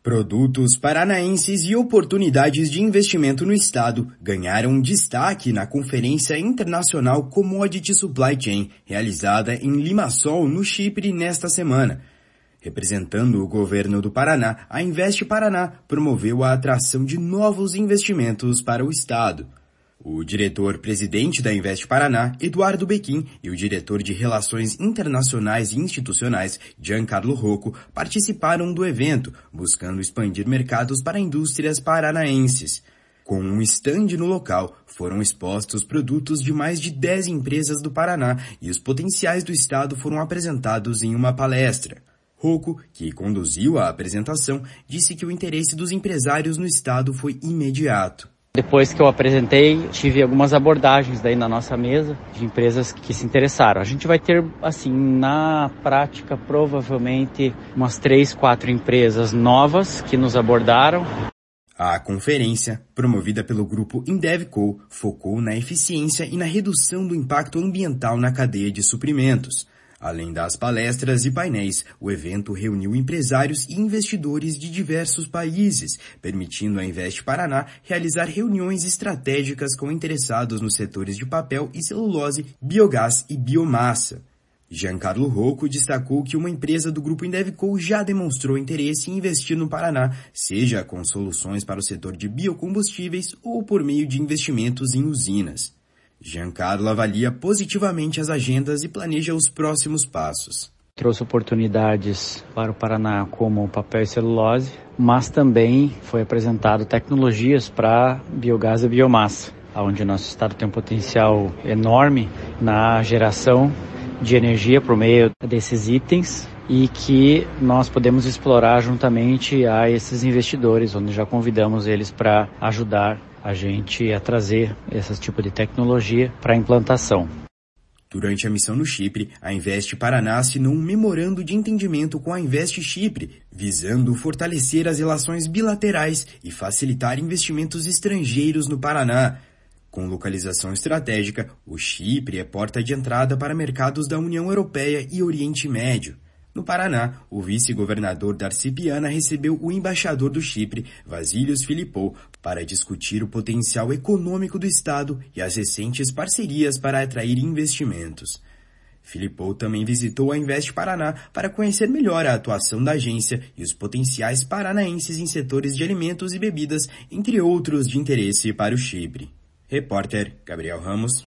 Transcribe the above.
Produtos paranaenses e oportunidades de investimento no estado ganharam destaque na Conferência Internacional Commodity Supply Chain, realizada em Limassol, no Chipre, nesta semana. Representando o governo do Paraná, a Invest Paraná promoveu a atração de novos investimentos para o estado. O diretor-presidente da Invest Paraná, Eduardo Bequim, e o diretor de Relações Internacionais e Institucionais, Giancarlo Rocco, participaram do evento, buscando expandir mercados para indústrias paranaenses. Com um estande no local, foram expostos produtos de mais de 10 empresas do Paraná e os potenciais do estado foram apresentados em uma palestra. Rocco, que conduziu a apresentação, disse que o interesse dos empresários no estado foi imediato. Depois que eu apresentei, tive algumas abordagens daí na nossa mesa de empresas que se interessaram. A gente vai ter, assim, na prática, provavelmente umas 3, 4 empresas novas que nos abordaram. A conferência, promovida pelo grupo Indevco, focou na eficiência e na redução do impacto ambiental na cadeia de suprimentos. Além das palestras e painéis, o evento reuniu empresários e investidores de diversos países, permitindo à Invest Paraná realizar reuniões estratégicas com interessados nos setores de papel e celulose, biogás e biomassa. Giancarlo Rocco destacou que uma empresa do grupo Indevco já demonstrou interesse em investir no Paraná, seja com soluções para o setor de biocombustíveis ou por meio de investimentos em usinas. Giancarlo avalia positivamente as agendas e planeja os próximos passos. Trouxe oportunidades para o Paraná como papel e celulose, mas também foi apresentado tecnologias para biogás e biomassa, onde nosso estado tem um potencial enorme na geração de energia por meio desses itens e que nós podemos explorar juntamente a esses investidores, onde já convidamos eles para ajudar a gente a trazer esse tipo de tecnologia para a implantação. Durante a missão no Chipre, a Invest Paraná assinou um memorando de entendimento com a Invest Chipre, visando fortalecer as relações bilaterais e facilitar investimentos estrangeiros no Paraná. Com localização estratégica, o Chipre é porta de entrada para mercados da União Europeia e Oriente Médio. No Paraná, o vice-governador Darcy Piana recebeu o embaixador do Chipre, Vasílios Filippou, para discutir o potencial econômico do estado e as recentes parcerias para atrair investimentos. Filippou também visitou a Invest Paraná para conhecer melhor a atuação da agência e os potenciais paranaenses em setores de alimentos e bebidas, entre outros de interesse para o Chipre. Repórter Gabriel Ramos.